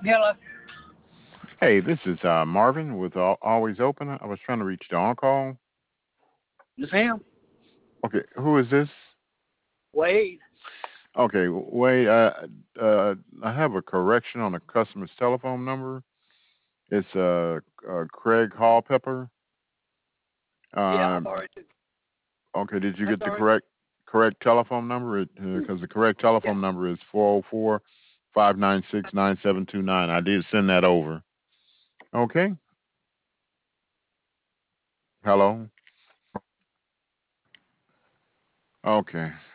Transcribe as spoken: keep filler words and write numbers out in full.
Hello. Hey, this is uh, Marvin with Al- Always Open. I was trying to reach the on call. This him? Okay, who is this? Wade. Okay, wait. Uh, uh, I have a correction on the customer's telephone number. It's uh, uh Craig Hallpepper. Yeah, Uh, I've already. okay, did you That's get all the right. correct correct telephone number? Because the correct Yeah. telephone number is four zero four, five nine six, nine seven two nine. I did send that over. Okay. Hello. Okay.